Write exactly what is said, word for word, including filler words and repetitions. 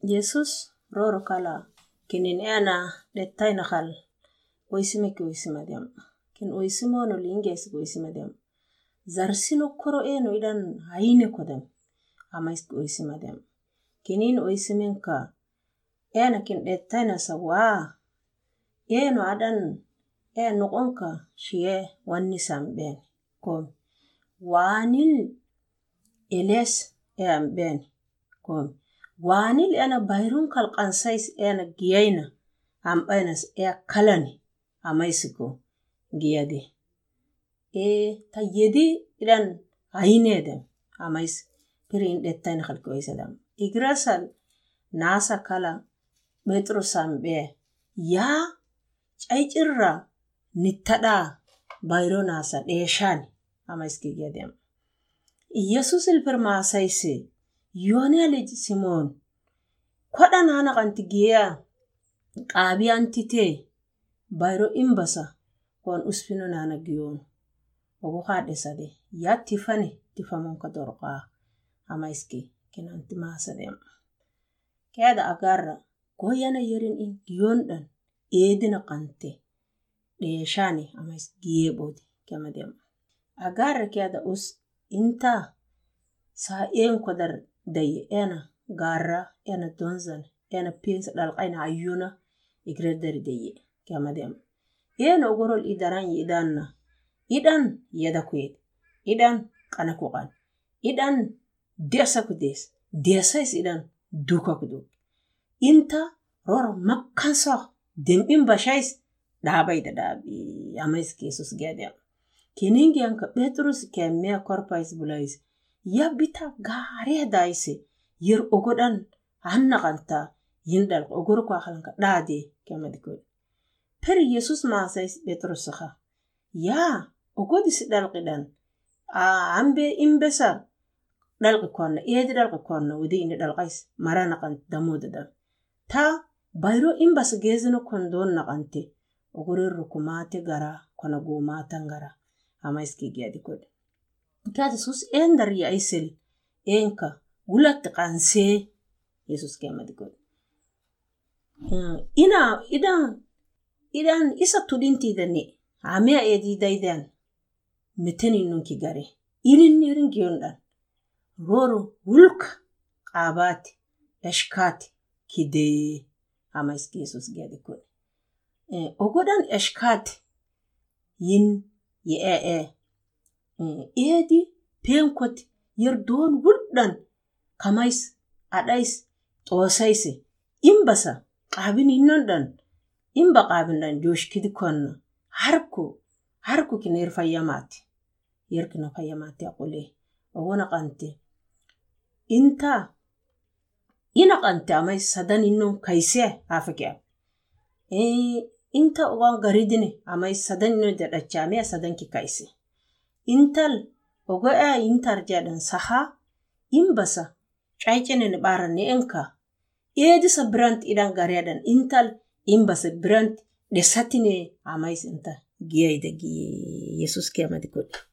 Jesus roro kala kinin ena dettay nakal oisime ki oisimadem kin oisimono linges ki oisimadem zarsino koro eno idan haine kodem amais ki oisimadem kinin oisimenka ena kin dettay nasawa eno adan eno onka shie wanni samben kom wanil eles eamben kom wanil ena bayrun kalqansais ena giyaina ambaynas e kalani amaisiko giyade e tayyedi idan aynedem amais pirin dettay nakal ki oisadam igrasal nasa kala Petro sambe ya chaychirra nittada bayro nasa deshani amaiski giyadem Jesus ilpermasaisi yone alij Simon kwada nana kanti giya qabi antite bayro imbasa kon uspino nana giyon ogo khade sade ya tifani tifamon ka dorqa amaiski kinanti masadem keda agarra goyana yerin in giyondan edina qante deshani amais giyebodi kemadem agarra keda us inta sa en kodar day ena garra ena donzan ena pins dalqayna ayuna igredder daye kemadem ena ogorol idaran idanna idan yada kwed idan kana koqan idan desa kudes desais idan duka kudu inta ror makkansa dembin bashais dabay da dabi amais Jesus gedem kiningi anka Petrus kemme korpais bulais ya bita gare daise yer ogodan hanna kanta yindal ogor ko khalanka dade kemadiko per Jesus masais Petrus kha ya ogodis dalqidan a ambe imbesa dalqi konna edi dalqi konna wudi ina dalqais marana kan damoda ta bayro imbas gezino kondon naqante ogoror rukumate gara kona go matangara amaiski giyadiko kata sus endar ya isel enka ulat qanse Jesus kemadiko ina idan idan isa tudinti dani amea edi daidan metenin nunki gare inin nirin giyondan roro wulk qabat eshkat kide amais Jesus gediko e ogodan eshkat yin ye e e edi penkot yer don wuldan kamais adais tosaise imbasa qabin innondan imba qabindan josh kidikonna harko harko kiner fayamati yerkina fayamati aqule ogona qante inta ina qante amai sadan inno kaise afake e inta ogan garidine amai sadan no dadachame sadan ki kaise intal ogo a intar jadan saha imbasa chaychene ne barane enka edi sabrant idan garedan intal imbasa brant de satine amai inta giyayda gi Jesus kemadiko